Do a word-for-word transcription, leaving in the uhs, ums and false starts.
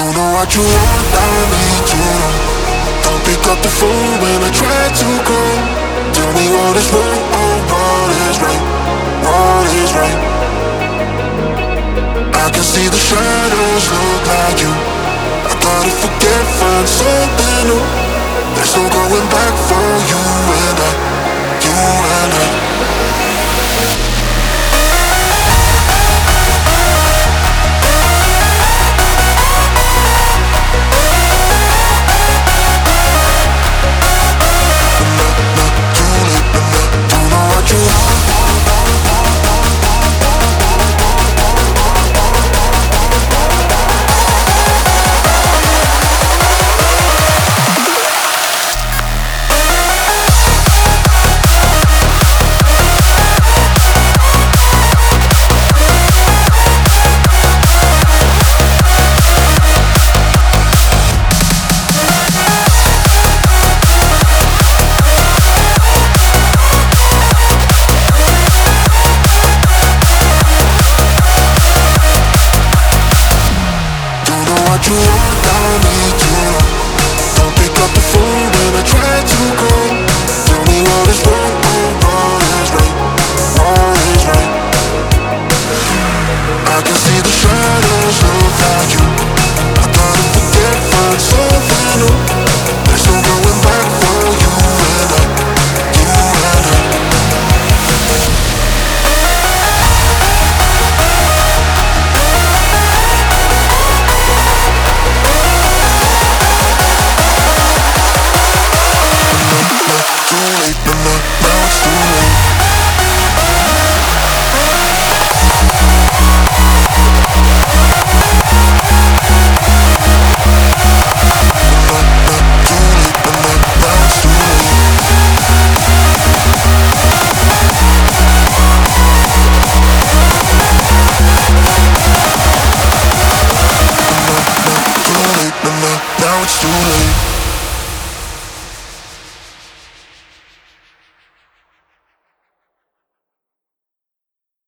Don't know what you want, I need to know. Don't pick up the phone when I try to call. Tell me what is wrong or what is right. What is right? I can see the shadows look like you. I gotta forget, find something new. There's no going back for you and I. You and I. You want, I need to know. Don't pick up the phone when I try to call. Tell me what is wrong or what is right. What is right? I can see the shadows look like you.